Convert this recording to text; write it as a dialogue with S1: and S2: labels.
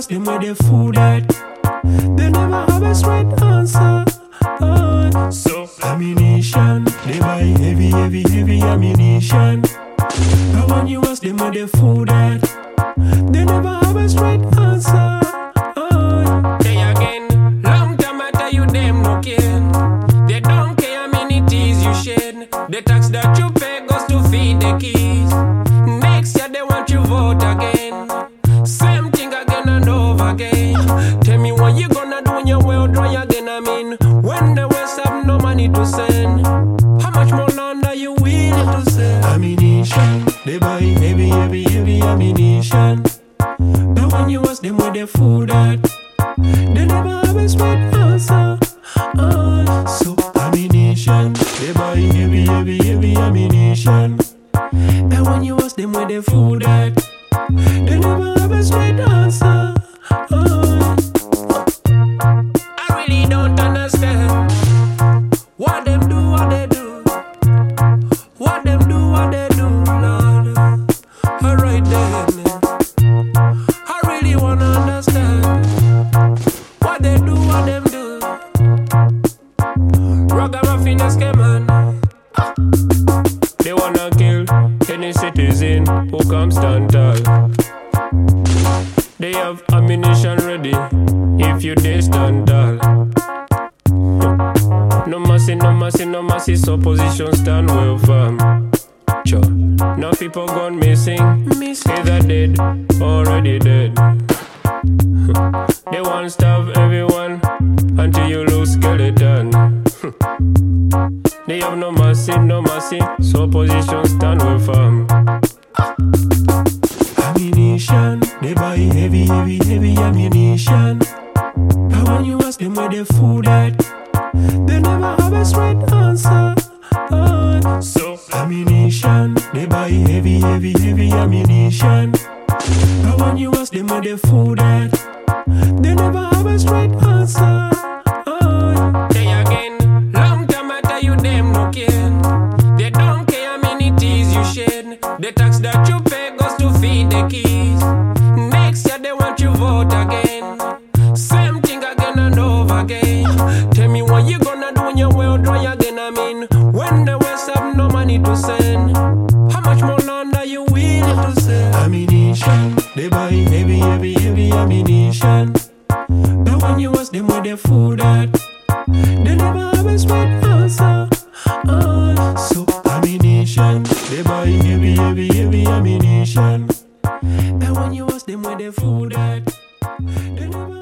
S1: ask them where they food at, they never have a straight answer. So ammunition, they buy heavy, heavy, heavy ammunition. But when you ask them where they food at, they never have a straight answer.
S2: Say again, long time I tell you them no care. They don't care how many teas you shed. The tax that you pay goes to feed the kids. Next year they want you vote again. Same thing again and over again. Tell me what you gonna do when your well dry again. I mean, when the West have no money to send, how much more land are you willing to sell?
S1: Ammunition, they buy heavy, heavy, heavy ammunition. But when you ask them where they food at, they never have a straight answer. So ammunition, they buy heavy, heavy, heavy ammunition. And when you ask them where they food at, they never have a straight answer.
S2: I really don't understand what them do, what they do. What them do, what they do, Lord. Alright then, I really wanna understand what they do, what them do. Ragamuffin man. They wanna kill any citizen who comes stand tall. They have ammunition ready if you dare stand tall. No mercy, no mercy, no mercy, so position stand well firm. Sure. Now people gone missing, either dead, already dead. They won't starve everyone until you lose skeleton. They have no mercy, no mercy, so position stand well firm.
S1: Ammunition, they buy heavy, heavy, heavy ammunition. But when you ask them where they food at, they never have a straight answer. So ammunition, they buy heavy, heavy, heavy ammunition. But when you ask them where they food at, they never have a straight answer.
S2: Say again, long time I tell you them no care. They don't care how many teas you shed. The tax that you pay goes to feed the kids. Next year they want you vote again. Same thing again and over again. Tell me what you gonna do when your well dry again. I mean, when the West have no money to send, how much more land are you willing to sell?
S1: Ammunition, they buy heavy, heavy, heavy ammunition. But when you ask them where they food at, they never have a straight answer. So ammunition, they buy heavy, heavy, heavy ammunition. And when you ask them where they food at, they never